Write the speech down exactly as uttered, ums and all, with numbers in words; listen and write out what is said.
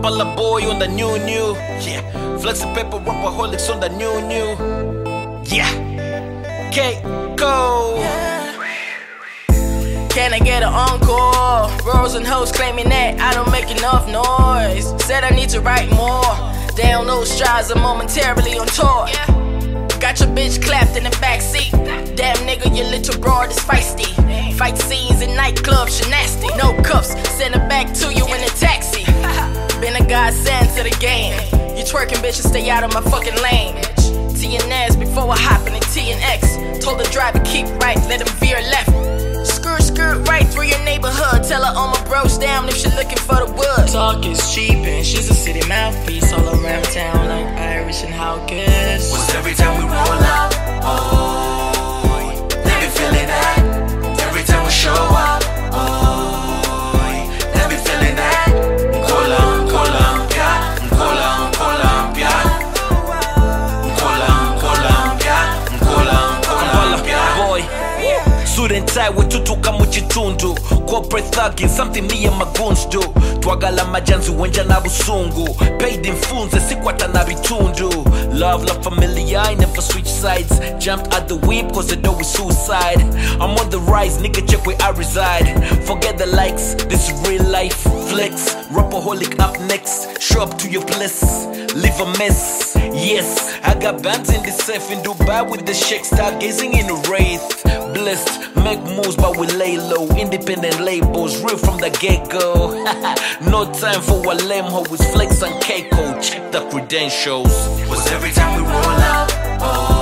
Pala boy on the new new. Yeah, flexi paper rapaholics on the new new. Yeah, K-Ko. Can I get an encore? Bros and hoes claiming that I don't make enough noise. Said I need to write more. Down those strides, I'm momentarily on tour. Got your bitch clapped in the backseat. Damn nigga, your little broad is feisty. Fight scenes in nightclubs, she nasty. No cuffs, send it back to you in a taxi. Been a godsend to the game. You twerking bitches, stay out of my fucking lane. T and S before I hop in the T and X. Told the driver keep right, let him veer left. Skirt, skirt right through your neighborhood. Tell her all my bros down if she looking for the wood. Talk is cheap and she's a city mouthpiece. All around town like Irish and Hawkins. Was every time we roll out, oh, let me feel it that. Every time we show up, oh, let me feel it that. Cola, cola, yeah, cola, cola, yeah. Cola, cola, yeah, cola, cola, yeah. Boy, suit and tie wetutuka muchitundu. Corporate thugging, something me and my goons do. Twagala majanzi wenja na busungu. Paid in funze sikwata na bitundu. Love, love familiar, I never switch sides. Jumped at the whip cause the door is suicide. I'm on the rise, nigga check where I reside. Forget the likes, this is real life. Flex, rapaholic up next. Show up to your place, leave a mess. Yes, I got bands in the safe in Dubai with the shake, stargazing in a wraith. Blessed, make moves but we lay low. Independent labels, real from the get-go. No time for a lame hoe with flex and K-Ko. Check the credentials. Was every time we roll out, oh.